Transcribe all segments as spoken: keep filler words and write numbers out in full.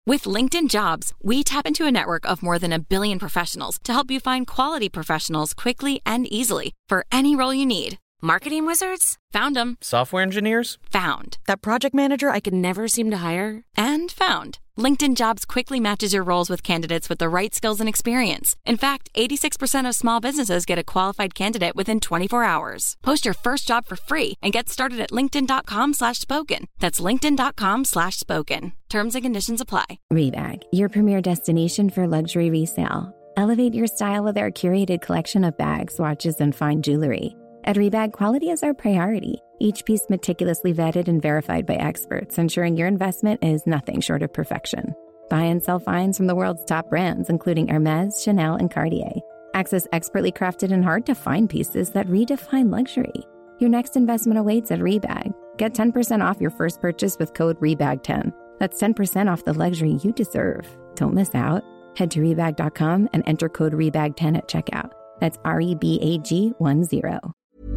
With LinkedIn Jobs, we tap into a network of more than a billion professionals to help you find quality professionals quickly and easily for any role you need. Marketing wizards? Found them. Software engineers? Found. That project manager I could never seem to hire? And found. LinkedIn Jobs quickly matches your roles with candidates with the right skills and experience. In fact, eighty-six percent of small businesses get a qualified candidate within twenty-four hours. Post your first job for free and get started at linkedin.com slash spoken. That's linkedin.com slash spoken. Terms and conditions apply. Rebag, your premier destination for luxury resale. Elevate your style with our curated collection of bags, watches, and fine jewelry. At Rebag, quality is our priority. Each piece meticulously vetted and verified by experts, ensuring your investment is nothing short of perfection. Buy and sell finds from the world's top brands, including Hermes, Chanel, and Cartier. Access expertly crafted and hard-to-find pieces that redefine luxury. Your next investment awaits at Rebag. Get ten percent off your first purchase with code rebag ten. That's ten percent off the luxury you deserve. Don't miss out. Head to rebag dot com and enter code rebag ten at checkout. That's R E B A G one zero.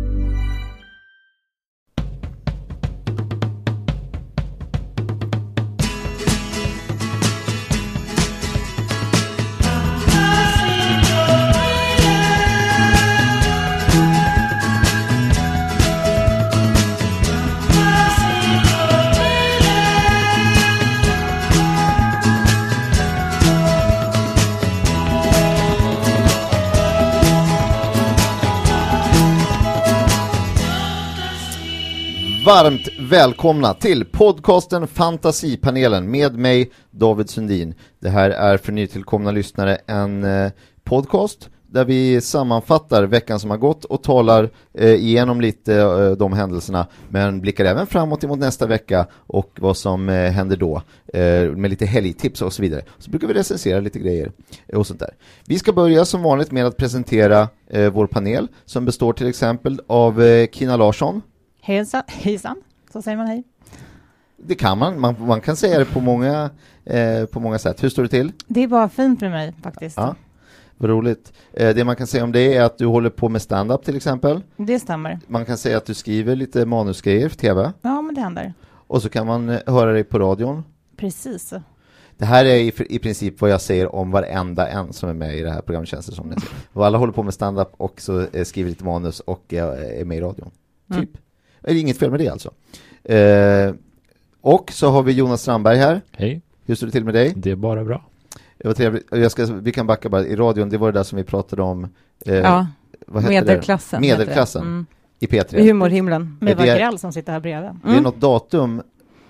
Varmt välkomna till podcasten Fantasipanelen med mig, David Sundin. Det här är för nytillkomna lyssnare en eh, podcast där vi sammanfattar veckan som har gått och talar eh, igenom lite eh, de händelserna, men blickar även framåt emot nästa vecka och vad som eh, händer då eh, med lite helgtips och så vidare. Så brukar vi recensera lite grejer och sånt där. Vi ska börja som vanligt med att presentera eh, vår panel som består till exempel av eh, Kina Larsson. Hejsan, hejsan, så säger man hej. Det kan man, man, man kan säga det på många, eh, på många sätt. Hur står det till? Det är bara fint med mig faktiskt. Ja, vad roligt. Eh, det man kan säga om det är att du håller på med stand-up till exempel. Det stämmer. Man kan säga att du skriver lite manusgrejer för tv. Ja, men det händer. Och så kan man eh, höra dig på radion. Precis. Det här är i, i princip vad jag säger om varenda en som är med i det här programmet, känns det som. Och alla håller på med stand-up och så eh, skriver lite manus och eh, är med i radion. Typ. Mm. Är det inget fel med det alltså. Eh, och så har vi Jonas Strandberg här. Hej. Hur står det till med dig? Det är bara bra. Det var trevligt. Jag ska, vi kan backa bara. I radion, det var det där som vi pratade om. Eh, ja, vad medelklassen. Det? Medelklassen mm. i P tre. I humorhimlen. Med Wagrell som sitter här bredvid. Mm. Det är något datum.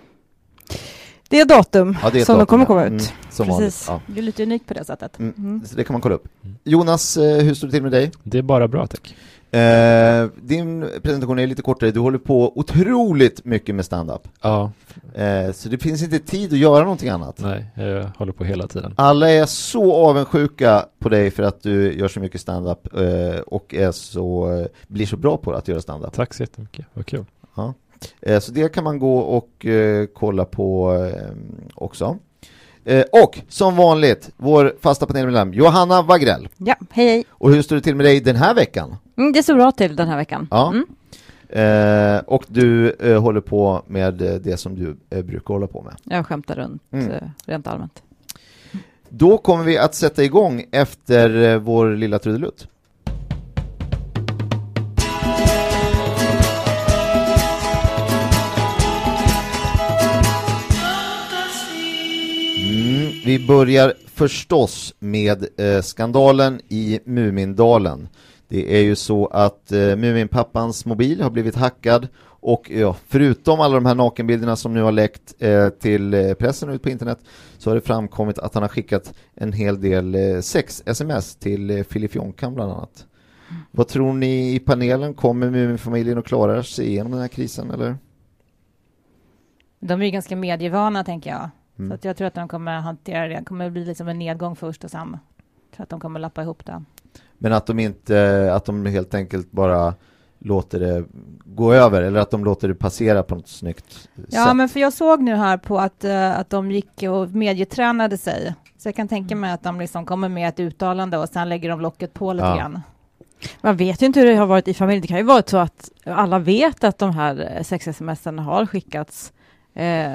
Det är datum ja, det är som datum, de kommer ja. komma ut. Mm, som Precis. Ja. Det är lite unikt på det sättet. Mm. Mm. Så det kan man kolla upp. Jonas, eh, hur står det till med dig? Det är bara bra, tack. Eh, din presentation är lite kortare. Du håller på otroligt mycket med stand-up. Ja. Eh, så det finns inte tid att göra någonting annat. Nej, jag håller på hela tiden. Alla är så avundsjuka på dig för att du gör så mycket stand-up eh, och är så, eh, blir så bra på att göra stand-up. Tack så jättemycket, vad kul. Ja. Eh, så det kan man gå och eh, kolla på eh, också. Eh, och som vanligt, vår fasta panelmedlem Johanna Wagrell. Ja, hej hej. Och hur står det till med dig den här veckan? Mm, det står bra till den här veckan. Ja. Mm. Eh, och du eh, håller på med eh, det som du eh, brukar hålla på med. Jag skämtar runt mm. eh, rent allmänt. Då kommer vi att sätta igång efter eh, vår lilla trudelutt. Mm, vi börjar förstås med eh, skandalen i Mumindalen. Det är ju så att eh, Muminpappans mobil har blivit hackad och ja, förutom alla de här nakenbilderna som nu har läckt eh, till eh, pressen ut på internet så har det framkommit att han har skickat en hel del eh, sex-sms till eh, Filifjonkan bland annat. Mm. Vad tror ni i panelen? Kommer Muminfamiljen att klara sig igenom den här krisen eller? De är ju ganska medievana tänker jag. Mm. Så att jag tror att de kommer hantera det. Det kommer bli liksom en nedgång först och sen. Jag tror att de kommer lappa ihop det. Men att de inte, att de helt enkelt bara låter det gå över eller att de låter det passera på något snyggt ja, sätt. men för jag såg nu här på att, uh, att de gick och medietränade sig. Så jag kan tänka mig att de liksom kommer med ett uttalande och sen lägger de locket på lite ja. grann. Man vet ju inte hur det har varit i familjen. Det kan ju vara så att alla vet att de här sex-sms'en har skickats. Eh, ah,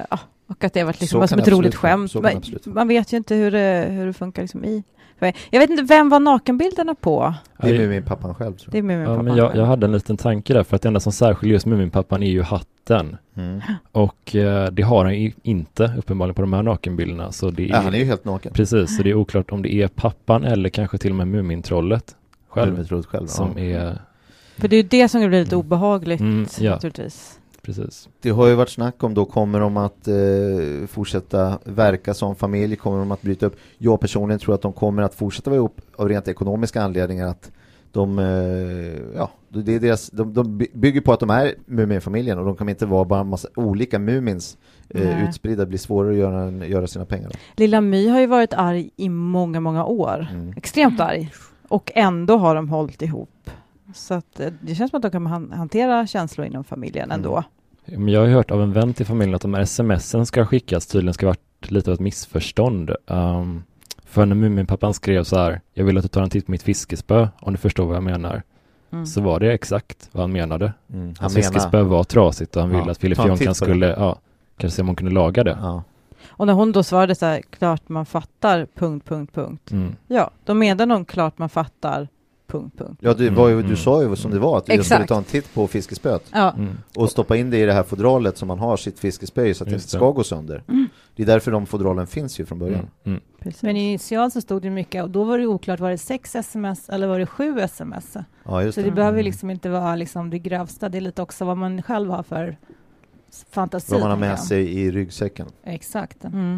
Och att det har varit Så liksom bara som kan ett det roligt absolut vara. skämt. Så kan det Man, absolut vara. man vet ju inte hur det, hur det funkar liksom i. Jag vet inte, vem var nakenbilderna på? Det är Ja, med min pappan själv, tror Det är jag. med min Ja, pappa. men jag, jag hade en liten tanke där, för att det enda som särskiljer just Muminpappan är ju hatten. Mm. Och eh, det har han ju inte uppenbarligen på de här nakenbilderna. Så det är, Ja, han är ju helt naken. precis, så det är oklart om det är pappan eller kanske till och med Mumintrollet själv, Mumintrollet själv, som ja. är, För det är ju det som blir lite Mm. obehagligt Mm, ja. naturligtvis. precis. Det har ju varit snack om då, kommer de att eh, fortsätta verka som familj, kommer de att bryta upp? Jag personligen tror att de kommer att fortsätta vara ihop av rent ekonomiska anledningar, att de, eh, ja, det är deras, de, de bygger på att de är Muminfamiljen, och de kan inte vara bara en massa olika Mumins eh, Nej. utspridda. Det blir svårare att göra, göra sina pengar. Lilla My har ju varit arg i många, många år. Mm. Extremt arg. Och ändå har de hållit ihop. Så att eh, det känns som att de kan han- hantera känslor inom familjen Mm. ändå. Men jag har ju hört av en vän till familjen att de här smsen ska skickas tydligen ska ha varit lite av ett missförstånd. Um, för när Muminpappan skrev så här: jag vill att du tar en titt på mitt fiskespö, om du förstår vad jag menar. Mm. Så var det exakt vad han menade. Mm. Han Hans menar, fiskespö var trasigt och han Ja, ville att Filip ta en titt Jonkan på skulle, ja, kanske se om hon kunde laga det. ja. Och när hon då svarade så här, klart man fattar, punkt, punkt, punkt. Mm. Ja, då menar de klart man fattar, punkt, punkt. Ja, du, var ju, Mm. du sa ju som det var, att du Exakt. skulle ta en titt på fiskespöet Ja, Mm. och stoppa in det i det här fodralet som man har sitt fiskespö i, så att det Just inte det. ska gå sönder. Mm. Det är därför de fodralen finns ju från början. Mm. Mm. precis. Men initialt så stod det mycket, och då var det oklart, var det sex sms eller var det sju sms? Ja, just Så det. det behöver liksom inte vara liksom det grövsta, det är lite också vad man själv har för fantasi. Vad man har tänker med jag. sig i ryggsäcken. Exakt. Mm.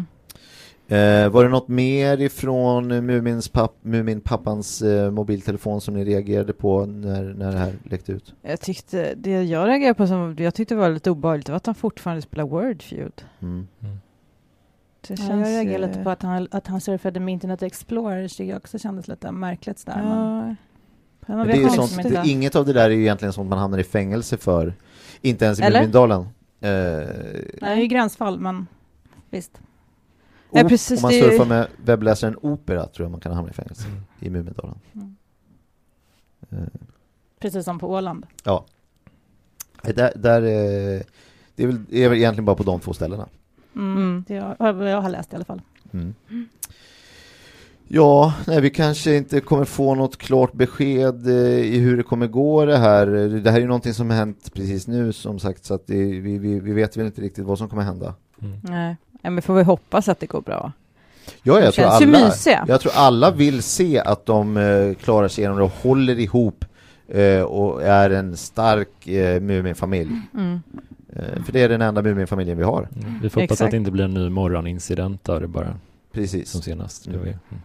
Eh, var det något mer ifrån Mumins papp, Muminpappans eh, mobiltelefon som ni reagerade på när, när det här läckte ut? Jag tyckte, det jag reagerade på som jag tyckte var lite obehagligt var att han fortfarande spelar Wordfeud. Mm. Det Ja, jag reagerade ju- lite på att han, att han surfade med Internet Explorer, det tycker jag också kändes lite märkligt där. Men, Ja. men Men man det vet är ju ju sånt, liksom det, inte. inget av det där är ju egentligen sånt man hamnar i fängelse för. Inte ens i Eller? Mumindalen. Eh, Det är ju gränsfall, men visst. Ja, o- precis, om man det är ju- surfar med webbläsaren Opera tror jag man kan hamna i fängelse Mm. i Mumindalen. Mm. Eh, Precis som på Åland. ja. Eh, Där, där, eh, det är väl, det är väl egentligen bara på de två ställena. Mm. Mm. Det jag, vad jag har läst i alla fall. Mm. Ja, nej, vi kanske inte kommer få något klart besked eh, i hur det kommer gå det här. Det här är ju någonting som har hänt precis nu, som sagt, så att det, vi, vi, vi vet väl inte riktigt vad som kommer hända. Mm. Nej, ja, men får vi hoppas att det går bra. Ja, jag tror, Känns ju alla, mysiga. jag tror alla vill se att de eh, klarar sig igenom det och håller ihop eh, och är en stark eh, Muminfamilj. Mm. Eh, för det är den enda Muminfamiljen vi har. Mm. Vi får hoppas Exakt. att det inte blir en ny morgonincident där det bara Precis. som senast. Det Mm. var ju- mm.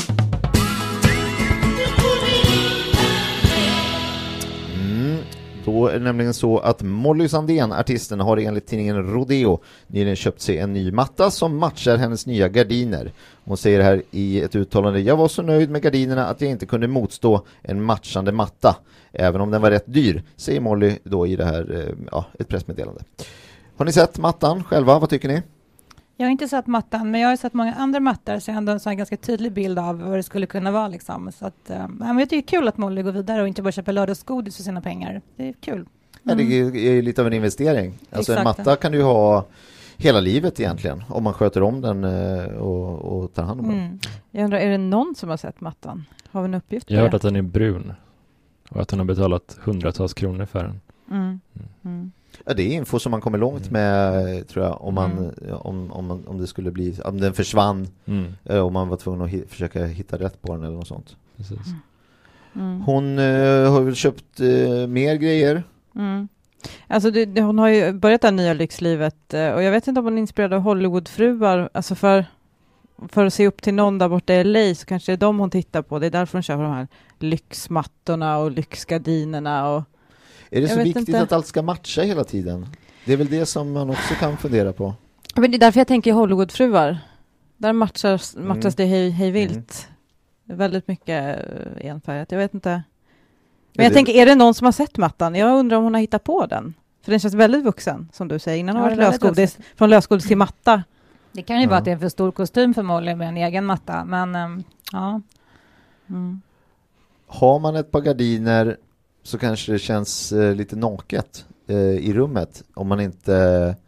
Mm. Då är det nämligen så att Molly Sandén, artisten, har enligt tidningen Rodeo nyligen köpt sig en ny matta som matchar hennes nya gardiner. Hon säger här i ett uttalande: jag var så nöjd med gardinerna att jag inte kunde motstå en matchande matta, även om den var rätt dyr, säger Molly då i det här, eh, ja, ett pressmeddelande. Har ni sett mattan själva? Vad tycker ni? Jag har inte sett mattan, men jag har sett många andra mattor, så jag har ändå en sån här ganska tydlig bild av vad det skulle kunna vara. Liksom. Så att, eh, men jag tycker det är kul att Molly går vidare och inte bara köper lördagsgodis för sina pengar. Det är kul. Ja, det är är ju lite av en investering. Alltså en Exakt. matta kan du ju ha hela livet egentligen, om man sköter om den eh, och, och tar hand om den. Mm. Jag undrar, är det någon som har sett mattan? Har vi en uppgift på Jag har hört det? att den är brun och att hon har betalat hundratals kronor för den. Mm. Mm. Ja, det är info som man kommer långt Mm. med, tror jag, om man, Mm. ja, om, om, man, om det skulle bli, om den försvann, Mm. eh, om man var tvungen att hi- försöka hitta rätt på den eller något sånt. Precis. Mm. Hon eh, har väl köpt eh, mer grejer. Mm. Alltså det, det, hon har ju börjat det här nya lyxlivet eh, och jag vet inte om hon är inspirerad av Hollywoodfruar. Alltså för, för att se upp till någon där borta i L A så kanske det är dem hon tittar på. Det är därför hon köper de här lyxmattorna och lyxgardinerna. Och, Är det Jag så vet viktigt inte. att allt ska matcha hela tiden? Det är väl det som man också kan fundera på. men det är därför jag tänker Hollywoodfruar. Där matchas, matchas Mm. det hej, hej vilt. Väldigt mycket eh, enfärgat. Jag vet inte. Men jag det- tänker, är det någon som har sett mattan? Jag undrar om hon har hittat på den. För den känns väldigt vuxen, som du säger. Innan Ja, har det varit är väldigt lösgodis. Från lösgodis till matta. Det kan ju Ja. vara att det är en för stor kostym för Molly med en egen matta, men ehm, ja. Mm. Har man ett par gardiner så kanske det känns eh, lite naket eh, i rummet, om man inte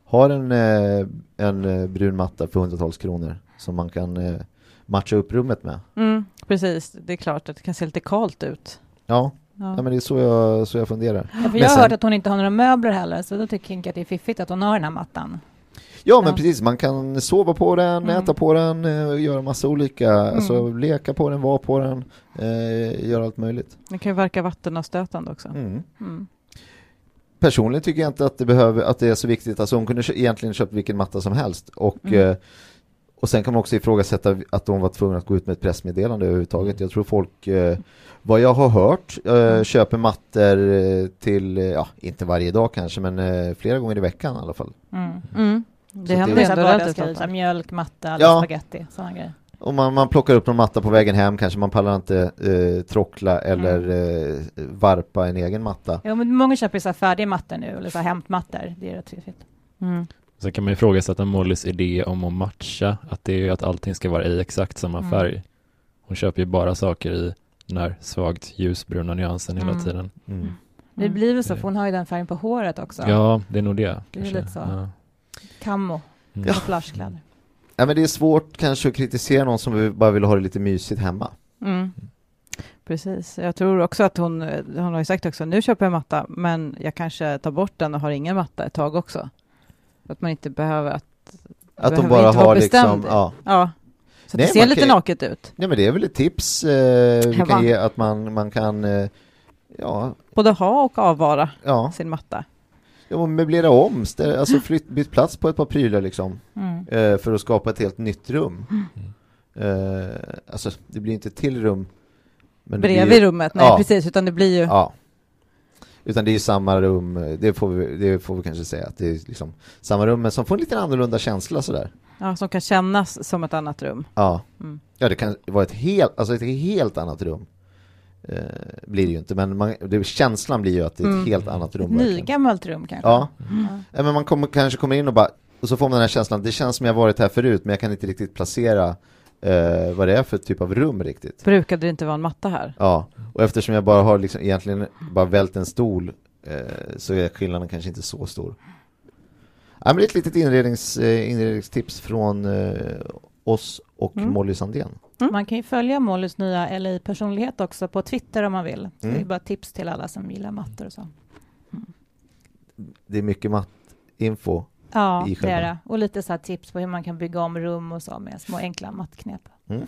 har en, eh, en eh, brun matta för hundratals kronor som man kan eh, matcha upp rummet med. Mm, precis, det är klart att det kan se lite kallt ut. Ja, Ja. ja men det är så jag, så jag funderar. Ja, för Men jag har sen- hört att hon inte har några möbler heller, så då tycker jag inte att det är fiffigt att hon har den här mattan. Ja, men Ja. precis. Man kan sova på den, Mm. äta på den, eh, göra massa olika, alltså leka på den, vara på den, eh, göra allt möjligt. Det kan ju verka vattenavstötande också. Mm. Mm. Personligen tycker jag inte att det behöver, att det är så viktigt. Alltså hon kunde kö- egentligen köpt vilken matta som helst. Och, Mm. eh, och sen kan man också ifrågasätta att de var tvungna att gå ut med ett pressmeddelande överhuvudtaget. Jag tror folk, eh, vad jag har hört, eh, köper mattor eh, till, eh, ja, inte varje dag kanske, men eh, flera gånger i veckan i alla fall. Mm. Mm. Så Det händer det- Det är ändå så relativt vardagsgrejer, ofta. mjölk, matta, eller Ja. spaghetti, sådana grejer. Och man, man plockar upp någon matta på vägen hem, kanske man pallar inte eh, trockla eller eh, varpa en egen matta. Ja, men många köper ju så här färdiga mattor nu, eller så här hämtmattor. Det är rätt fiffigt. Mm. Sen kan man ju ifrågasätta Mollys idé om att matcha, att det är ju att allting ska vara i exakt samma Mm. färg. Hon köper ju bara saker i den här svagt ljusbruna nyansen hela Mm. tiden. Mm. Det Mm. blir väl så, för hon har ju den färgen på håret också. Ja, det är nog det. Det är kanske. lite så. Ja. Kammo Mm. och flashkläder. Ja, men det är svårt kanske att kritisera någon som bara vill ha det lite mysigt hemma. Mm. Precis. Jag tror också att hon, hon har ju sagt också, nu köper jag matta, men jag kanske tar bort den och har ingen matta ett tag också. Att man inte behöver att... Att de behöver bara inte vara har liksom, bestämd. ja. Ja. Så Nej, det ser man lite kan- naket ut. Nej, men det är väl ett tips eh, vi Hemma. kan ge, att man, man kan eh, ja, Både ha och avvara ja, sin matta. ja, möblera om, stä- alltså flytt, bytt plats på ett par prylar liksom, Mm. eh, för att skapa ett helt nytt rum. Eh, alltså det blir inte ett till rum. Men det Bredvid blir, rummet, nej Ja. precis, utan det blir ju... Ja. Utan det är ju samma rum, det får vi, det får vi kanske säga, att det är liksom samma rum, men som får en lite annorlunda känsla sådär. Ja, som kan kännas som ett annat rum. Ja. Mm. Ja, det kan vara ett helt, alltså ett helt annat rum. Eh, blir det ju inte, men man, det, känslan blir ju att det är ett Mm. helt annat rum. Ett verkligen. nygammalt rum kanske. Ja. Mm. Ja, men man kommer, kanske kommer in och bara, och så får man den här känslan, det känns som jag varit här förut, men jag kan inte riktigt placera eh, vad det är för typ av rum riktigt. Brukade det inte vara en matta här? Ja, och eftersom jag bara har liksom egentligen bara vält en stol, eh, så är skillnaden kanske inte så stor. Ja, men det är ett litet inrednings, eh, inredningstips från eh, oss och Mm. Molly Sandén. Mm. Man kan ju följa Mollys nya L A-personlighet också på Twitter om man vill. Så Mm. det är bara tips till alla som gillar mattor och så. Det är mycket mattinfo. Ja, I det själva. är det. Och lite så här tips på hur man kan bygga om rum och så med små enkla mattknep. Mm.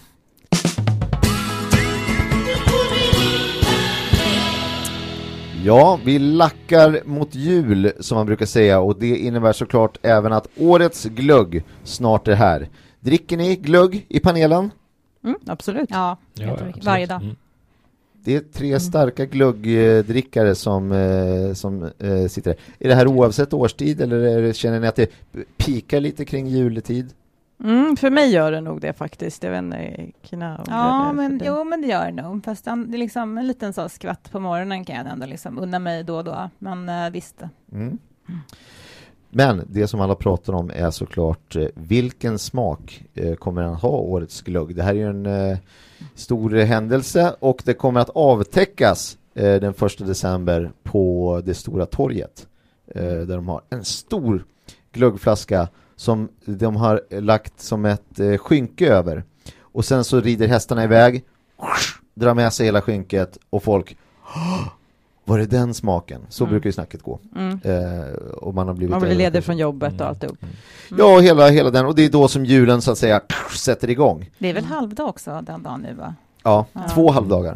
Ja, vi lackar mot jul som man brukar säga, och det innebär såklart även att årets glögg snart är här. Dricker ni glögg i panelen? Mm, absolut. Ja, Ja, jättemycket. absolut. Varje dag. Mm. Det är tre starka glöggdrickare som, eh, som eh, sitter här. Är det här oavsett årstid, eller är det, känner ni att det pikar lite kring juletid? Mm, för mig gör det nog det faktiskt. Jag vet inte, Kina, om Ja, det är men, för dig. jo, men det gör det nog. Fast an- det är liksom en liten så skvatt på morgonen kan jag ändå liksom unna mig då och då. Men eh, visst. Mm. Men det som alla pratar om är såklart eh, vilken smak eh, kommer han ha årets glögg. Det här är ju en eh, stor händelse, och det kommer att avtäckas eh, den första december på det stora torget. Eh, där de har en stor glöggflaska som de har lagt som ett eh, skynke över. Och sen så rider hästarna iväg, drar med sig hela skynket, och folk, var det den smaken? Så Mm. brukar ju snacket gå. Mm. Eh, och man har blivit Man blir överraskad. ledig från jobbet Mm. och alltihop. Ja, hela, hela den. Och det är då som julen så att säga sätter igång. Det är väl halvdag också den dagen nu, va? Ja, Ja. två halvdagar.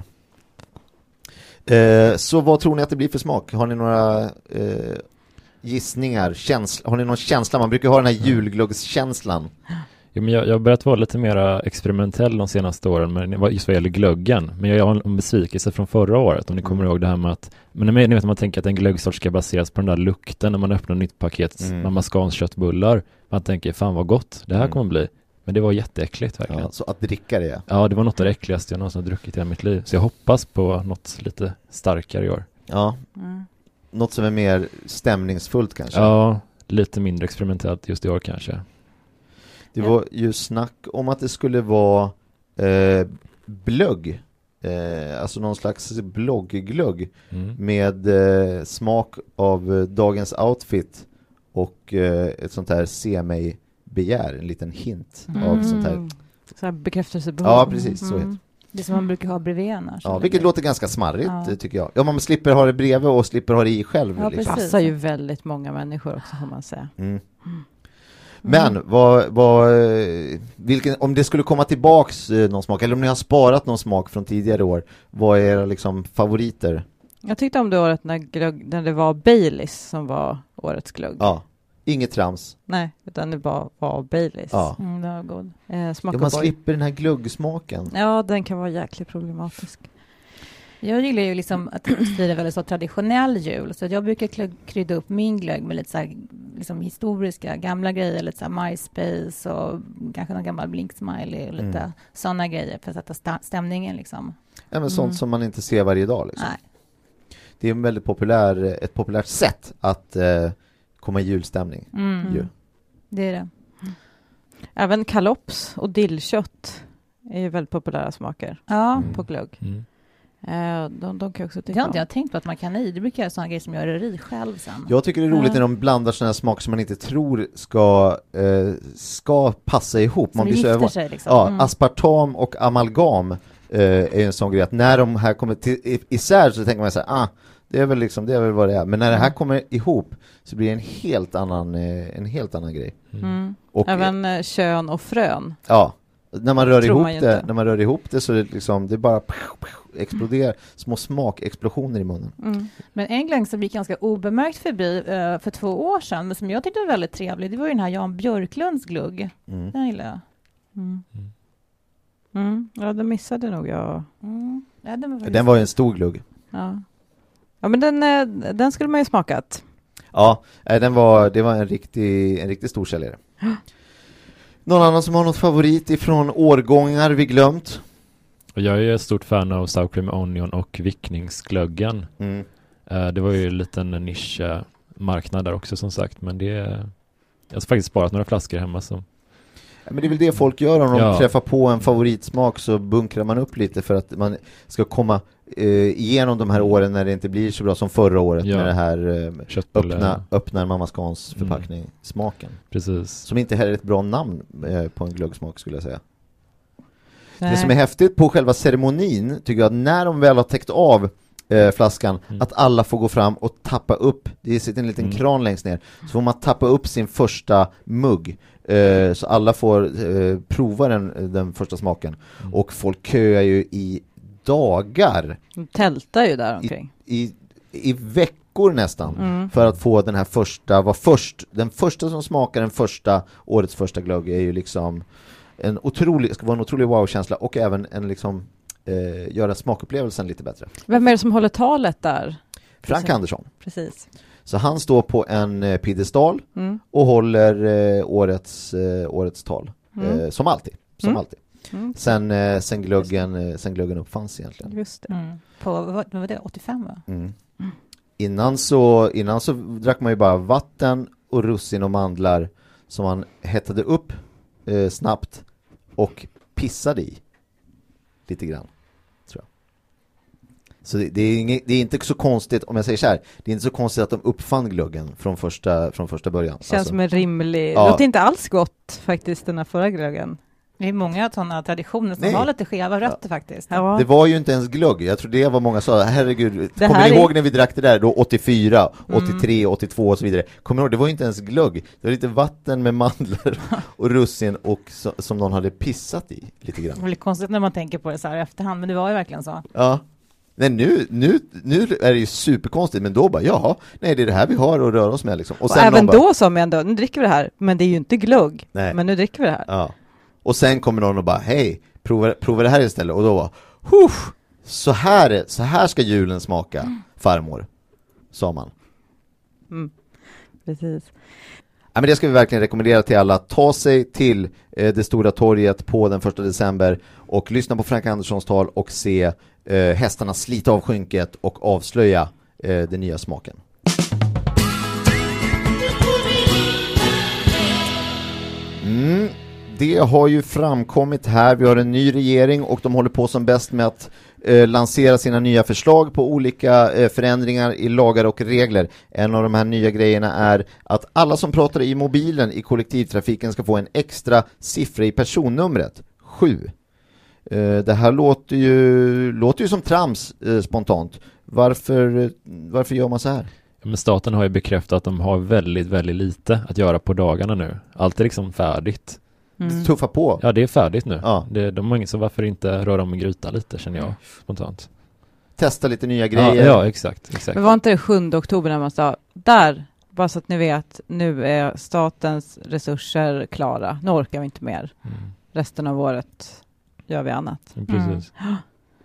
Eh, så vad tror ni att det blir för smak? Har ni några eh, gissningar? Känsla, har ni någon känsla? Man brukar ha den här julglöggskänslan. Jo, men jag, jag har börjat vara lite mer experimentell de senaste åren, men vad- just vad gäller glöggen. Men jag har en besvikelse från förra året, om ni kommer Mm. ihåg det här med att, men ni vet, man tänker att en glöggsort ska baseras på den där lukten när man öppnar nytt paket Mm. med Maskans köttbullar. Man tänker, fan vad gott det här Mm. kommer bli. Men det var jätteäckligt verkligen. Ja, Ja. så att dricka det. det var något av det äckligaste jag någonsin har druckit i hela mitt liv. Så jag hoppas på något lite starkare i år. Ja, Mm. något som är mer stämningsfullt kanske. Ja, lite mindre experimentellt just i år kanske. Det var ju snack om att det skulle vara eh, blögg. Eh, alltså någon slags bloggglögg Mm. med eh, smak av eh, dagens outfit och eh, ett sånt här se mig begär, en liten hint Mm. av sånt här. Så här bekräftelsebehov. Ja, precis, så Mm. heter det. Det som man brukar ha bredvid annars. Ja, eller? vilket låter ganska smarrigt, Ja. tycker jag. Ja, man slipper ha det bredvid och slipper ha det i själv. Ja, liksom. precis. Passar ju väldigt många människor också, får man säga. Mm. Men vad, vad, eh, vilken, om det skulle komma tillbaks eh, någon smak, eller om ni har sparat någon smak från tidigare år, vad är era liksom favoriter? Jag tyckte om det året när, glögg, när det var Baileys som var årets glögg. Ja, inget trams. Nej, utan det bara var Baileys. Ja. Mm, det var god. Eh, Ja, smaka man boy. slipper den här gluggsmaken. Ja, den kan vara jäkligt problematisk. Jag gillar ju liksom att fira väldigt så traditionell jul. Så jag brukar kl- krydda upp min glögg med lite så här, liksom historiska, gamla grejer. Lite så här MySpace och kanske någon gammal Blink-smiley och lite Mm. sådana grejer för att sätta sta- stämningen liksom. Ja, men sånt Mm. som man inte ser varje dag. Liksom. Nej. Det är en väldigt populär, ett populärt sätt att eh, komma i julstämning. Mm. Ju. Det är det. Även kalops och dillkött är ju väldigt populära smaker Ja, Mm. på glögg. Mm. Eh, de, de kan jag också det tycka har om. inte jag tänkt på att man kan i. Det brukar jag sådana grejer som jag rör i själv sen. Jag tycker det är roligt Ja. när de blandar sådana här smaker som man inte tror ska, eh, ska passa ihop. som Man blir så gifter över... sig liksom. Ja, Mm. aspartam och amalgam eh, är en sån grej att när de här kommer till, i- isär så tänker man så här, ah, det är väl liksom, det är väl vad det är. Men när det här kommer ihop så blir det en helt annan, eh, en helt annan grej. Mm. Och, Även eh, kön och frön. ja, när man rör Tror ihop man ju det, inte. när man rör ihop det så är det liksom, det bara exploderar, små smakexplosioner i munnen. Mm. Men en glögg som gick ganska obemärkt förbi eh, för två år sedan, men som jag tyckte var väldigt trevlig, det var ju den här Jan Björklunds glugg. Mm. Den gillar jag. Mm. Mm. Ja, den missade nog jag. Mm. Ja, den var faktiskt- Den var ju en stor glugg. Ja, ja men den, eh, den skulle man ju smakat. Ja, nej, den var, det var en riktig, en riktigt stor säljare. Någon annan som har något favorit ifrån årgångar vi glömt? Och jag är ett stort fan av Sour Cream Onion och vickningsglöggen. Mm. Eh, det var ju en liten nischmarknad där också som sagt, men det är... Jag har faktiskt sparat några flaskor hemma så... Ja, men det är väl det folk gör om de Ja. träffar på en favoritsmak, så bunkrar man upp lite för att man ska komma eh, igenom de här åren när det inte blir så bra som förra året, Ja. när det här eh, Köttbulle. öppna, öppnar Mamma Scans förpackning, smaken. Precis. Som inte heller är ett bra namn eh, på en glöggsmak skulle jag säga. Det Nej. som är häftigt på själva ceremonin tycker jag, att när de väl har täckt av eh, flaskan, Mm. att alla får gå fram och tappa upp, det sitter en liten Mm. kran längst ner, så får man tappa upp sin första mugg, eh, så alla får eh, prova den, den första smaken. Mm. Och folk köar ju i dagar, De tältar ju där omkring. i, i veckor nästan, Mm. för att få den här första, var först, den första som smakar den första, årets första glögg är ju liksom en otrolig, ska vara en otrolig wow-känsla, och även en liksom eh, göra smakupplevelsen lite bättre. Vem är det som håller talet där? Frank Precis. Andersson. Precis. Så han står på en eh, piedestal Mm. och håller eh, årets, eh, årets tal. Mm. Eh, som alltid. Som Mm. alltid. Mm. Sen, eh, sen, glöggen, eh, sen glöggen uppfanns egentligen. Just det. Mm. På, vad, vad var det, åttiofem va? Mm. Innan, så, innan så drack man ju bara vatten och russin och mandlar som man hettade upp eh, snabbt och pissade i lite grann, tror jag. Så det, det, är inget, det är inte så konstigt, om jag säger så här, det är inte så konstigt att de uppfann glöggen från första, från första början. Känns Alltså, som en rimlig... Ja. Det låter inte alls gott faktiskt, den här förra glöggen. Det är många sådana traditioner som Nej. har lite skeva rötter faktiskt. Ja. det var ju inte ens glögg. Jag tror det var många sa, herregud, Det kommer här ni är- ihåg när vi drack det där då åttiofyra, Mm. åttiotre, åttiotvå och så vidare? Kommer ni ihåg, det var ju inte ens glögg. Det var lite vatten med mandlar och russin och så, som någon hade pissat i lite Det grann. är lite konstigt när man tänker på det så här i efterhand, men det var ju verkligen så. Ja. Nej, nu, nu, nu är det ju superkonstigt, men då bara, ja, nej, det är det här vi har att röra oss med liksom. Och Och sen även någon bara, då sa man ändå, nu dricker vi det här, men det är ju inte glögg. Nej. Men nu dricker vi det här. ja. Och sen kommer någon och bara, hej, prova, prova det här istället. Och då var, Huff, så här, är, så här ska julen smaka, farmor, sa man. Mm. Precis. Ja, men det ska vi verkligen rekommendera till alla. Ta sig till eh, det stora torget på den första december och lyssna på Frank Anderssons tal och se eh, hästarna slita av skynket och avslöja eh, den nya smaken. Mm, det har ju framkommit här. Vi har en ny regering och de håller på som bäst med att eh, lansera sina nya förslag på olika eh, förändringar i lagar och regler. En av de här nya grejerna är att alla som pratar i mobilen i kollektivtrafiken ska få en extra siffra i personnumret. Sju. Eh, det här låter ju, låter ju som trams eh, spontant. Varför, varför gör man så här? Men staten har ju bekräftat att de har väldigt, väldigt lite att göra på dagarna nu. Allt är liksom färdigt. Mm. Tuffa på. Ja, det är färdigt nu. Ja. Det, de har ingen, så varför inte röra om i grytan lite, känner jag spontant. Testa lite nya Ja, grejer. ja, exakt, exakt. Men var inte det sjunde oktober när man sa, där, bara så att ni vet, nu är statens resurser klara. Nu orkar vi inte mer. Mm. Resten av året gör vi annat. Mm, precis. Mm.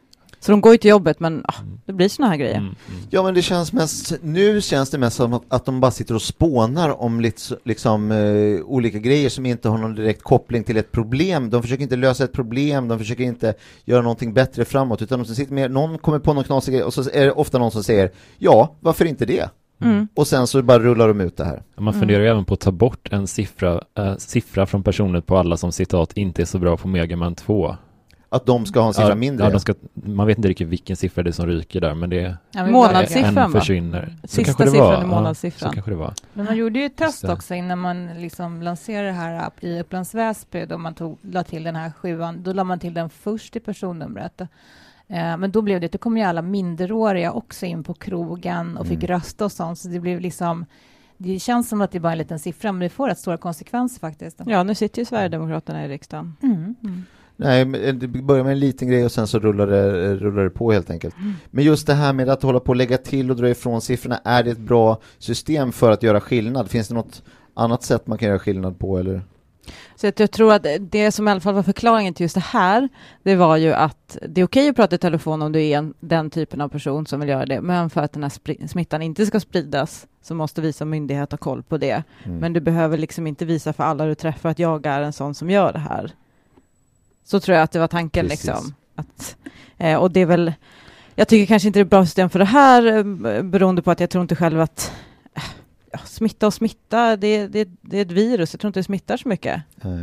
Så de går ju till jobbet, men ah, Mm. det blir såna här grejer. Mm, mm. Ja, men det känns mest, nu känns det mest som att, att de bara sitter och spånar om lite, liksom, eh, olika grejer som inte har någon direkt koppling till ett problem. De försöker inte lösa ett problem, de försöker inte göra någonting bättre framåt, utan de sitter med, någon kommer på någon knasig grej och så är det ofta någon som säger, ja, varför inte det? Mm. Och sen så bara rullar de ut det här. Man funderar ju även på att ta bort en siffra, äh, siffra från personer på alla som citat inte är så bra på Mega Man två. Att de ska ha en siffra ja, mindre. Ja, de ska, man vet inte riktigt vilken siffra det är som ryker där, men det är Ja, men Månadssiffran, en va? försvinner. Så Sista kanske det siffran var. är månadssiffran. Ja, så kanske det var. Men man gjorde ju ett test Just det. också innan man liksom lanserade det här upp i Upplands Väsby, då man tog, la till den här sjuan. Då la man till den först i personnumret. Eh, men då blev det, då kom ju alla minderåriga också in på krogen och fick Mm. rösta och sånt. Så det blev liksom, det känns som att det är bara en liten siffra, men det får rätt stora konsekvenser faktiskt. Ja, nu sitter ju Sverigedemokraterna i riksdagen. Mm. Mm. Nej, men det börjar med en liten grej och sen så rullar det, rullar det på helt enkelt. Mm. Men just det här med att hålla på och lägga till och dra ifrån siffrorna, är det ett bra system för att göra skillnad? Finns det något annat sätt man kan göra skillnad på? Eller? Så att jag tror att det som i alla fall var förklaringen till just det här, det var ju att det är okej att prata i telefon om du är en, den typen av person som vill göra det, men för att den här spri- smittan inte ska spridas så måste vi som myndighet ha koll på det. Mm. Men du behöver liksom inte visa för alla du träffar att jag är en sån som gör det här. Så tror jag att det var tanken. Precis. Liksom. Att, eh, och det är väl, jag tycker kanske inte det är ett bra system för det här, eh, beroende på att jag tror inte själv att eh, ja, smitta och smitta, det, det, det är ett virus. Jag tror inte det smittar så mycket. Nej.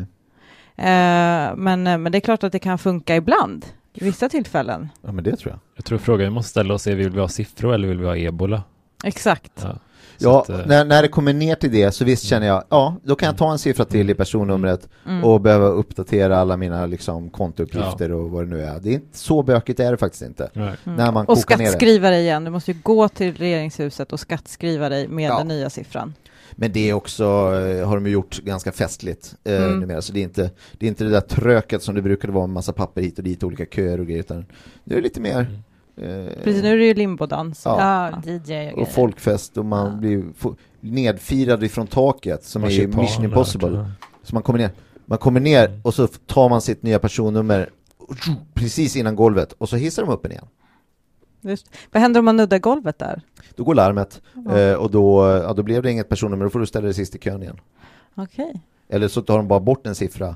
Eh, men, men det är klart att det kan funka ibland, i vissa tillfällen. Ja, men det tror jag. Jag tror frågan vi måste ställa oss är, vill vi ha siffror eller vill vi ha ebola? Exakt. Ja, Ja, att, eh, när, när det kommer ner till det så visst känner jag, ja, då kan jag ta en siffra till i personnumret Mm. och behöva uppdatera alla mina liksom, kontouppgifter och vad det nu är. Det är inte så bökigt, är det faktiskt inte. nej. Mm. När man Och kokar ner det. skattskriva dig igen. Du måste ju gå till regeringshuset och skattskriva dig med Ja. den nya siffran. Men det är också, eh, har de ju gjort ganska festligt eh, Mm. numera. Så det är, inte, det är inte det där tröket som det brukade vara, en massa papper hit och dit, olika köer och grejer, utan det är lite mer eh, Precis, nu är det ju limbodans. Ja. Ja, D J och och grejer. folkfest och man Ja. blir få, nedfirad ifrån taket som är Marsipan, Mission Impossible. ja. Så man kommer ner, man kommer ner och så tar man sitt nya personnummer precis innan golvet och så hissar de upp en igen. Just. Vad händer om man nuddar golvet där? Då går larmet Ja. eh, och då, ja, då blev det inget personnummer, då får du ställa dig sist i kön igen. Okej. Eller så tar de bara bort en siffra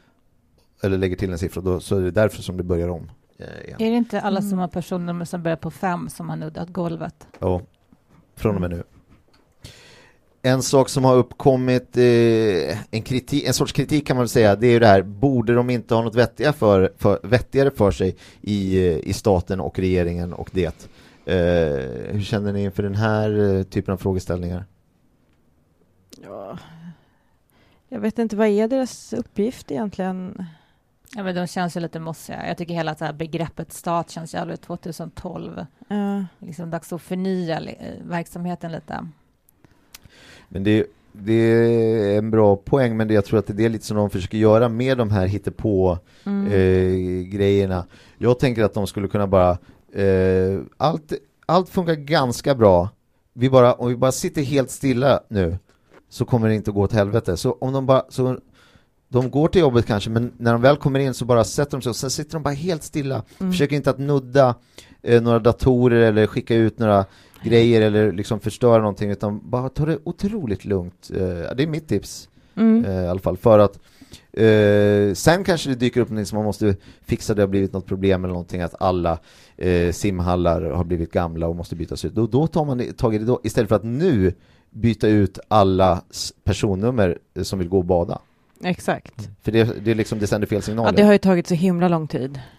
eller lägger till en siffra, då, så är det därför som det börjar om eh, igen. Är det inte alla Mm. som har personnummer som börjar på fem som har nuddat golvet? Ja, från och med nu. En sak som har uppkommit, eh, en, kritik, en sorts kritik kan man väl säga, det är ju det här, borde de inte ha något vettiga för, för, vettigare för sig i, eh, i staten och regeringen och det? Eh, hur känner ni inför den här eh, typen av frågeställningar? Ja. Jag vet inte, vad är deras uppgift egentligen? Ja, men de känns ju lite mossiga. Jag tycker hela det här begreppet stat känns jävligt tjugohundratolv. Uh, Det är liksom dags att förnya li- verksamheten lite. Men det, det är en bra poäng, men det, jag tror att det är lite som de försöker göra med de här hittepå mm. eh, grejerna. Jag tänker att de skulle kunna bara eh, allt, allt funkar ganska bra. Vi bara, om vi bara sitter helt stilla nu så kommer det inte att gå åt helvete. Så om de bara så de går till jobbet kanske, men när de väl kommer in så bara sätter de sig och sen sitter de bara helt stilla. Mm. Försöker inte att nudda eh, några datorer eller skicka ut några grejer eller liksom förstöra någonting, utan bara ta det otroligt lugnt. Eh, det är mitt tips Mm. eh, i alla fall, för att eh, sen kanske det dyker upp någonting som man måste fixa, det har blivit något problem eller någonting, att alla eh, simhallar har blivit gamla och måste bytas ut. Då, då tar man tag i det då, istället för att nu byta ut alla s- personnummer eh, som vill gå och bada. Exakt. För det, det är liksom, det sänder fel signaler. Ja, det har ju tagit så himla lång tid.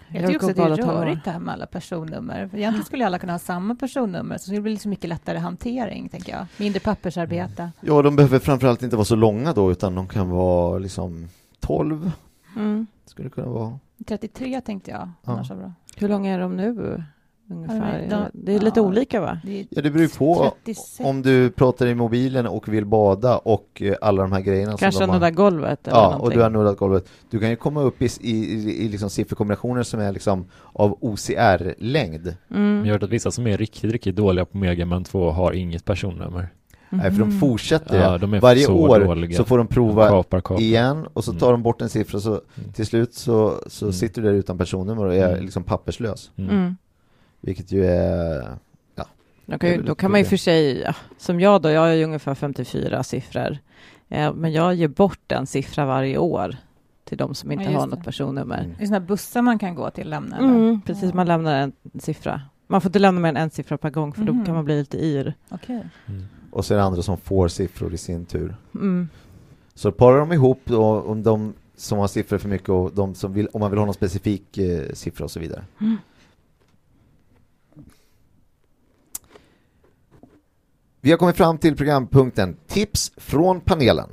Jag tycker också att det är rörigt det här med alla personnummer. För egentligen skulle alla kunna ha samma personnummer, så det skulle bli liksom mycket lättare hantering, tänker jag. Mindre pappersarbete. Ja, de behöver framförallt inte vara så långa då, utan de kan vara liksom tolv. Mm. Skulle det kunna vara. trettiotre tänkte jag. Ja. Så bra. Hur långa är de nu? Ungefär. Ja, de, det är lite ja, olika, va? Det Ja, det beror på trettiosex. om du pratar i mobilen och vill bada och eh, alla de här grejerna. Kanske som de nudda har... golvet eller Ja, någonting. och du har nuddat golvet. Du kan ju komma upp i, i, i, i liksom sifferkombinationer som är liksom av O C R-längd. Mm. Jag har hört att vissa som är riktigt, riktigt dåliga på Mega Man två har inget personnummer. Nej, för de fortsätter. Ja, de är Varje så år dåliga. så får de prova Kapar, kapar. igen och så tar de bort en siffra, så Mm. till slut så, så Mm. sitter du där utan personnummer och är Mm. liksom papperslös. Mm. Mm. Vilket ju är... Då kan, Det är ju, väl då ett kan man ju problem. för sig, ja, som jag då, jag har ju ungefär femtiofyra siffror. Eh, men jag ger bort en siffra varje år till de som inte Ja, just har det. något personnummer. Mm. Det är såna här bussar man kan gå till lämna. eller? Mm, precis, Ja. man lämnar en siffra. Man får inte lämna mer än en siffra per gång, för Mhm. då kan man bli lite yr. Okej. Mm. Och så är det andra som får siffror i sin tur. Mm. Så parar de ihop då, om de som har siffror för mycket och de som vill, om man vill ha någon specifik eh, siffra och så vidare. Mm. Vi har kommit fram till programpunkten Tips från panelen.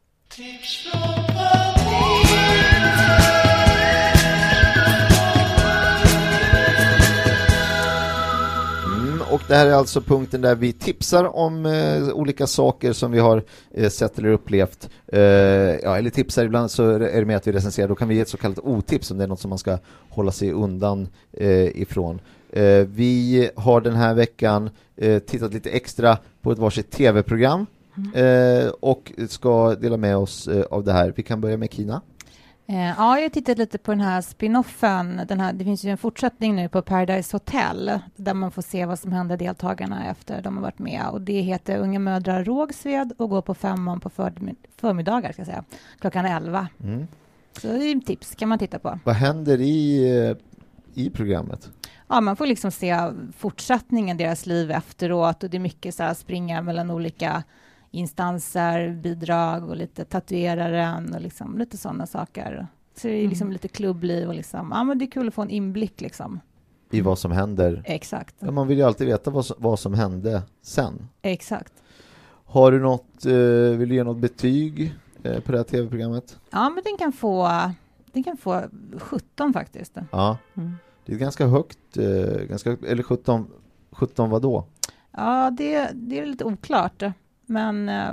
Mm, och det här är alltså punkten där vi tipsar om eh, olika saker som vi har eh, sett eller upplevt. Eh, ja, eller tipsar, ibland så är det med att vi recenserar. Då kan vi ge ett så kallat otips om det är något som man ska hålla sig undan eh, ifrån. Eh, vi har den här veckan eh, tittat lite extra på ett varsitt tv-program eh, och ska dela med oss eh, av det här. Vi kan börja med Kina. Eh, ja, jag har tittat lite på den här spin-offen. Den här, det finns ju en fortsättning nu på Paradise Hotel där man får se vad som händer deltagarna efter de har varit med. Och det heter Unga mödrar Rågsved och går på femman på förmid- förmiddagar, ska jag säga, klockan elva. Mm. Så det är ett tips, kan man titta på. Vad händer i, eh, i programmet? Ja, man får liksom se fortsättningen, deras liv efteråt, och det är mycket så här springa mellan olika instanser, bidrag och lite tatueraren och liksom lite sådana saker. Så det är liksom Mm. lite klubbliv och liksom, ja men det är kul att få en inblick liksom. I vad som händer? Exakt, Ja, man vill ju alltid veta vad som, vad som hände sen. exakt. Har du något, eh, vill du ge något betyg eh, på det här tv-programmet? Ja, men den kan få, den kan få sjutton faktiskt. Ja, Mm. det är ganska högt, eh, ganska, eller sjutton, sjutton vad då? Ja, det, det är lite oklart. Men, eh,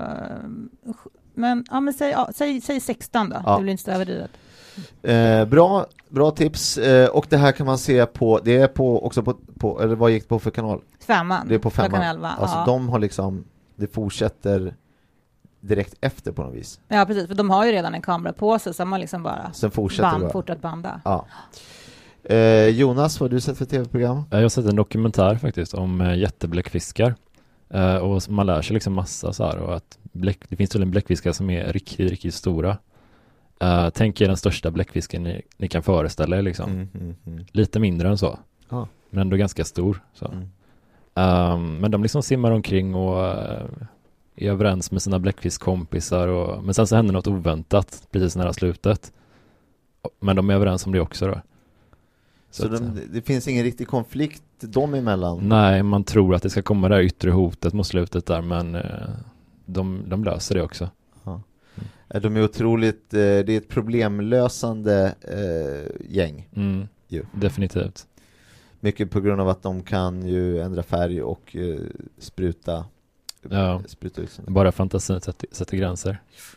men, ja, men säg, ja, säg, säg sexton då, Ja. det blir inte så överdrivet. Eh, bra, bra tips. Eh, och det här kan man se på, det är på också på, på eller vad gick det på för kanal? Femman, Det är på femman. klockan elva. Alltså ja. de har liksom, det fortsätter direkt efter på något vis. Ja, precis, för de har ju redan en kamera på sig, så man liksom bara Sen fortsätter det band, bara. fortsatt banda. Ja. Eh, Jonas, vad har du sett för tv-program? Jag har sett en dokumentär faktiskt om eh, jättebläckfiskar. Eh, och man lär sig liksom massa så här, och att bläck, det finns väl en bläckfiskar som är riktigt, riktigt stora. Uh, tänk er den största bläckfisken ni, ni kan föreställa er liksom. Mm, mm, mm. Lite mindre än så. Ja. Men ändå ganska stor. Så. Mm. Um, men de liksom simmar omkring och uh, är överens med sina bläckfiskkompisar. Och, men sen så händer något oväntat precis nära slutet. Men de är överens om det också då. Så att, de, det finns ingen riktig konflikt dem emellan? nej, man tror att det ska komma det här yttre hotet mot slutet där, men uh, de, de löser det också. Ja. De är otroligt, eh, det är ett problemlösande eh, gäng. Mm, Jo. definitivt. Mycket på grund av att de kan ju ändra färg och eh, spruta, Ja. spruta ut sånt. Bara fantasin sätter, sätter gränser.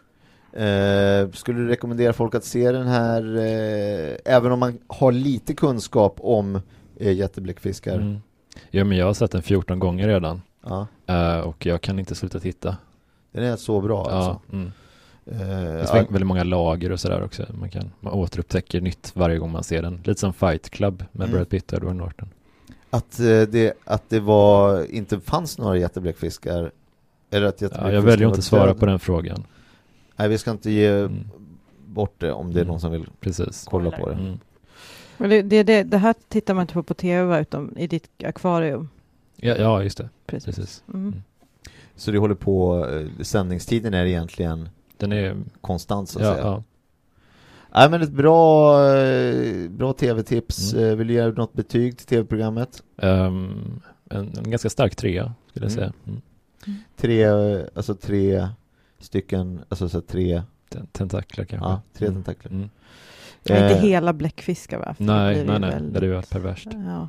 Eh, skulle du rekommendera folk att se den här eh, även om man har lite kunskap om eh, jättebläckfiskar? Mm. Ja, men jag har sett den fjorton gånger redan. Ja. Uh, och jag kan inte sluta titta. Den är så bra alltså. Ja, mm. Eh, Det finns ja, väldigt många lager och sådär också. Man, kan, man återupptäcker nytt varje gång man ser den. Lite som Fight Club med Mm. Brad Pitt och Edward Norton. att, eh, det, att det var inte fanns några jättebläckfiskar eller att Ja, jättebläckfiskar jag väljer var inte att svara döda. på den frågan. Nej, vi ska inte ge Mm. bort det om det är Mm. någon som vill Precis. kolla på det. Mm. Men det, det, det, det här tittar man inte på på tv utom i ditt akvarium. Ja, ja, just det. Precis. Precis. Mm. Så det håller på, eh, sändningstiden är egentligen Den är... konstant så att Ja, säga. ja. Nej, men ett bra, eh, bra tv-tips. Mm. Eh, Vill du göra något betyg till tv-programmet? Um, en, en ganska stark trea, skulle jag Mm. säga. Mm. Tre, eh, alltså tre stycken, alltså så här tre, Ten- Tentakler kanske. ja, tre Mm. tentakler. Mm. Nej, inte Eh, hela bläckfiskar, va? För det Nej, blir nej, ju nej. väldigt- Det hade ju varit perverst. Ja.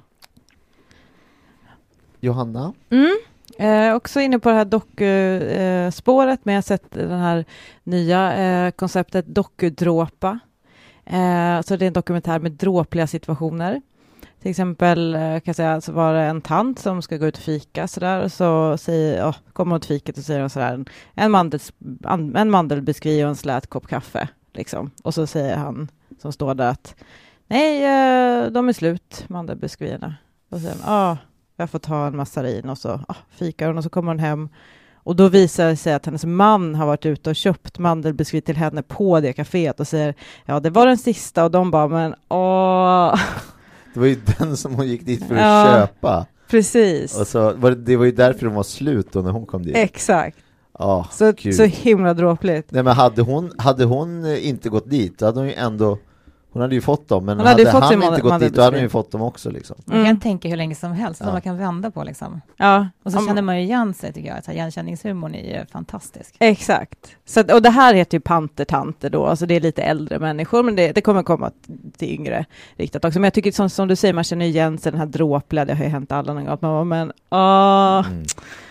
Johanna? Mm. Eh, också inne på det här doku-spåret, men jag har sett den här nya eh, konceptet dokudråpa. Eh, så det är en dokumentär med dråpliga situationer. Till exempel eh, kan jag säga, så var det en tant som ska gå ut och fika så där, och så säger, ja, kommer hon till fiket och säger hon så där, en, en, mandels, an, en mandelbiskvi och en slät kopp kaffe. Liksom. Och så säger han som står där att nej, eh, de är slut, mandelbiskvierna. Och sen, ja, ah, jag får ta en massarin, och så ah, fikar hon och så kommer hon hem. Och då visar det sig att hennes man har varit ute och köpt mandelbiskvi till henne på det kaféet och säger, ja, det var den sista, och de bara, men åh. Det var ju den som hon gick dit för att Ja. köpa. Precis. Och så var det, det var ju därför de var slut då när hon kom dit. Exakt. Ja, Så, kul. så himla dråpligt. Nej, men hade hon, hade hon inte gått dit, då hade hon ju ändå, hon hade ju fått dem, men Hon hade hade, ju fått han sin inte mandel- gått dit, då hade hon ju mandelbiskvi. fått dem också liksom. Man kan Mm. tänka hur länge som helst som Ja. man kan vända på liksom. Ja. Och så Om- känner man ju igen sig, tycker jag. Så här, igenkänningshumorn är ju fantastisk. Exakt. Så att, och det här heter ju pantertanter då, alltså det är lite äldre människor, men det, det kommer komma till yngre riktat också. Men jag tycker som, som du säger, man känner igen sig, den här dråpliga, det har ju hänt alla någon gång, att man bara, men åh, Mm.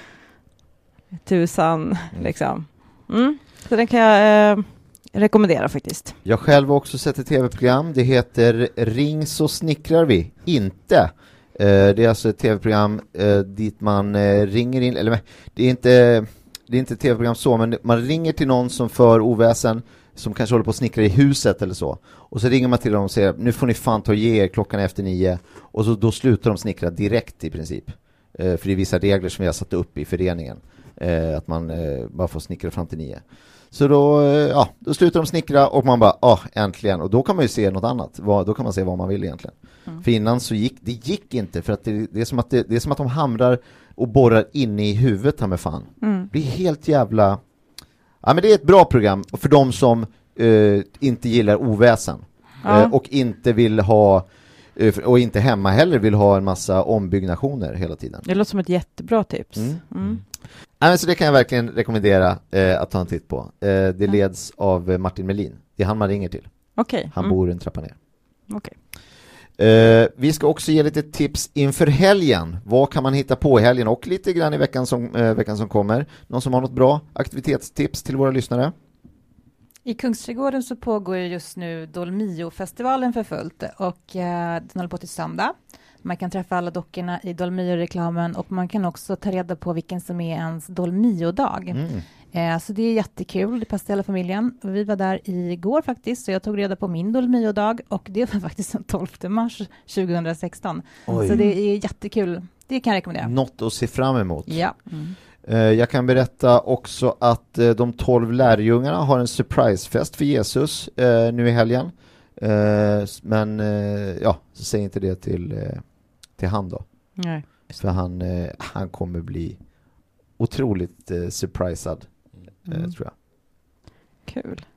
tusan, liksom. Mm. Så den kan jag eh, rekommendera faktiskt. Jag själv har också sett ett tv-program, det heter Ring så snickrar vi inte. Eh, det är alltså ett tv-program eh, dit man eh, ringer in, eller det är inte det är inte ett tv-program så, men man ringer till någon som för oväsen, som kanske håller på att snickra i huset eller så. Och så ringer man till dem och säger, nu får ni fan ta och ge er, klockan är efter nio. Och så, då slutar de snickra direkt i princip. Eh, för det är vissa regler som vi har satt upp i föreningen. Eh, att man eh, bara får snickra fram till nio. Så då, eh, ja, då slutar de snickra och man bara, ja, ah, äntligen. Och då kan man ju se något annat. Vad, då kan man se vad man vill egentligen. Mm. För innan så gick, det gick inte. För att det, det, är som att det, det är som att de hamrar och borrar inne i huvudet här med fan. Mm. Det är helt jävla... Ja, men det är ett bra program för de som eh, inte gillar oväsen. Ja. Eh, och inte vill ha... eh, och inte hemma heller vill ha en massa ombyggnationer hela tiden. Det låter som ett jättebra tips. Mm. Mm. Ja, men så det kan jag verkligen rekommendera eh, att ta en titt på. Eh, det Ja. leds av eh, Martin Melin. Det är han man ringer till. Okej. Han Mm. bor en trappa ner. Okej. Eh, vi ska också ge lite tips inför helgen. Vad kan man hitta på i helgen och lite grann i veckan som, eh, veckan som kommer. Någon som har något bra aktivitetstips till våra lyssnare? I Kungsträdgården så pågår ju just nu Dolmio-festivalen för fullt och eh, den håller på till söndag. Man kan träffa alla dockorna i Dolmio-reklamen och man kan också ta reda på vilken som är ens Dolmio-dag. Mm. Eh, så det är jättekul, det passar hela familjen. Vi var där igår faktiskt så jag tog reda på min Dolmio-dag och det var faktiskt den tolfte mars tjugohundrasexton. Oj. Så det är jättekul, det kan jag rekommendera. Något att se fram emot. Ja. Mm. Eh, jag kan berätta också att eh, de tolv lärjungarna har en surprisefest för Jesus eh, nu i helgen. Eh, men eh, ja, så säg inte det till, eh, till han då. Nej. För han, eh, han kommer bli otroligt eh, surprisad, eh, Mm. tror jag. Kul.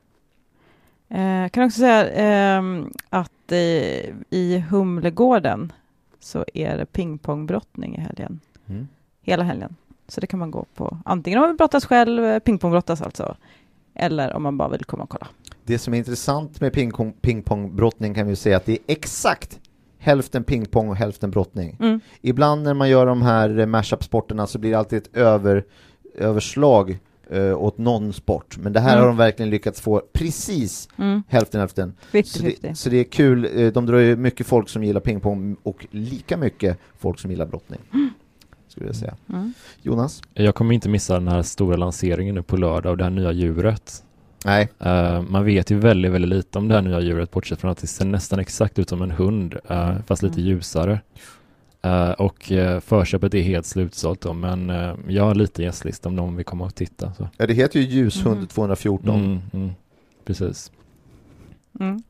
Eh, kan också säga ehm, att eh, i Humlegården så är det pingpongbrottning i helgen. Mm. Hela helgen. Så det kan man gå på. Antingen om man vill brottas själv, eh, pingpongbrottas alltså. Eller om man bara vill komma och kolla. Det som är intressant med pingpong, pingpongbrottning kan vi säga att det är exakt hälften pingpong och hälften brottning. Mm. Ibland när man gör de här mashup-sporterna så blir det alltid ett över, överslag eh, åt någon sport. Men det här Mm. har de verkligen lyckats få precis Mm. hälften hälften. Så fifty fifty. det, så det är kul. Eh, De drar ju mycket folk som gillar pingpong och lika mycket folk som gillar brottning. Skulle jag säga. Mm. Jonas? Jag kommer inte missa den här stora lanseringen nu på lördag av det här nya djuret. Nej. Uh, man vet ju väldigt, väldigt lite om det här nya djuret, bortsett från att det ser nästan exakt ut som en hund, uh, fast lite Mm. ljusare. Uh, och uh, förköpet är helt slutsålt då, men uh, jag har lite gästlista om någon vill komma och titta. Så. Ja, det heter ju Ljushund Mm. tvåhundrafjorton. Mm, mm, precis. Mm.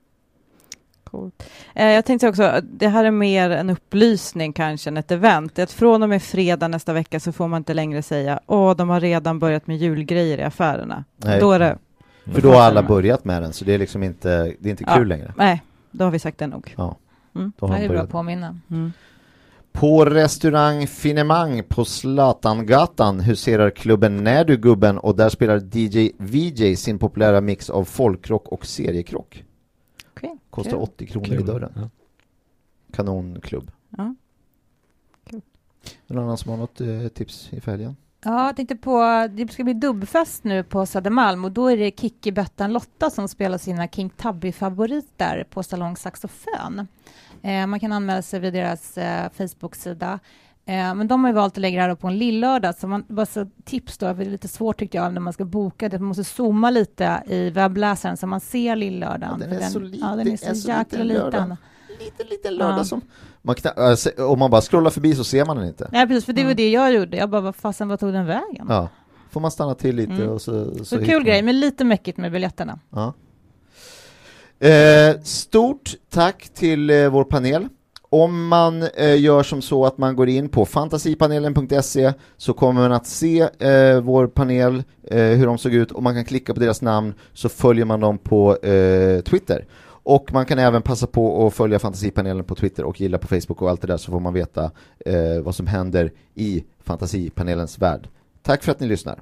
Coolt. Eh, jag tänkte också, att det här är mer en upplysning kanske än ett event. Att från och med fredag nästa vecka så får man inte längre säga åh, de har redan börjat med julgrejer i affärerna. Nej. Då är det För då har alla börjat med den, så det är liksom inte, det är inte kul Ja. längre. Nej, då har vi sagt det nog. Ja. Mm. Då har Det han är bra börjat. att påminna. Mm. På restaurang Finemang på Zlatangatan huserar klubben När du gubben, och där spelar D J V J sin populära mix av folkrock och seriekrock. Okej, Kostar kul. åttio kronor Kul. i dörren. Ja. Kanonklubb. Ja. Är det någon annan som har något eh, tips i fälgen? Ja, jag tänkte på, det ska bli dubbfest nu på Södermalm och då är det Kikki, Bettan, Lotta som spelar sina King Tubby-favoriter på Salong Saxofön. Eh, man kan anmäla sig vid deras eh, Facebook-sida. Eh, men de har ju valt att lägga det här på en lillördag, så man bara så tips då, för det är lite svårt tyckte jag när man ska boka det. Man måste zooma lite i webbläsaren så man ser lillördagen. Ja, den För är så liten, ja, den är så, är så jäkla liten liten. lördag. Liten, liten lördag Ja. som... Man kna- alltså, om man bara scrollar förbi så ser man den inte. Nej, precis, för det var Mm. det jag gjorde. Jag bara, vad fasen, vad tog den vägen? Ja. Får man stanna till lite Mm. och så... Så, Så hittar kul man. grej, men lite mäckigt med biljetterna. Ja. Eh, stort tack till eh, vår panel. Om man eh, gör som så att man går in på fantasipanelen punkt se så kommer man att se eh, vår panel, eh, hur de såg ut, och man kan klicka på deras namn så följer man dem på eh, Twitter. Och man kan även passa på att följa Fantasipanelen på Twitter och gilla på Facebook och allt det där, så får man veta eh, vad som händer i Fantasipanelens värld. Tack för att ni lyssnar.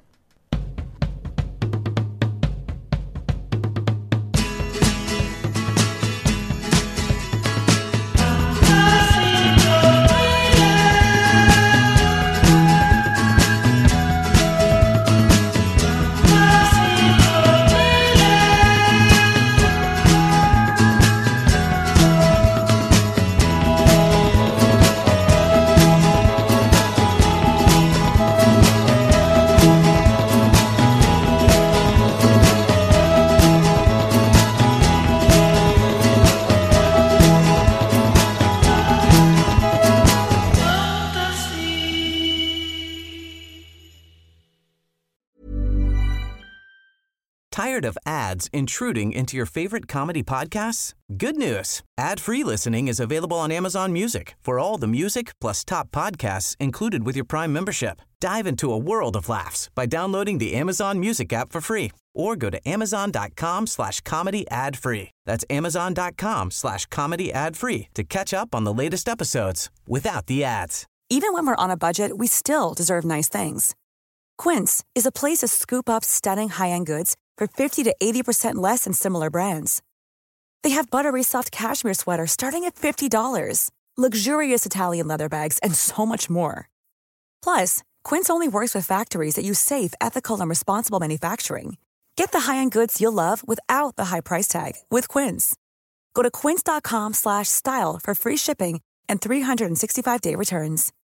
Tired of ads intruding into your favorite comedy podcasts? Good news. Ad-free listening is available on Amazon Music for all the music plus top podcasts included with your Prime membership. Dive into a world of laughs by downloading the Amazon Music app for free or go to amazon.com slash comedy ad free. That's amazon.com slash comedy ad free to catch up on the latest episodes without the ads. Even when we're on a budget, we still deserve nice things. Quince is a place to scoop up stunning high-end goods for fifty to eighty percent less than similar brands. They have buttery soft cashmere sweaters starting at fifty dollars, luxurious Italian leather bags, and so much more. Plus, Quince only works with factories that use safe, ethical, and responsible manufacturing. Get the high-end goods you'll love without the high price tag with Quince. Go to quince.com slash style for free shipping and three sixty-five day returns.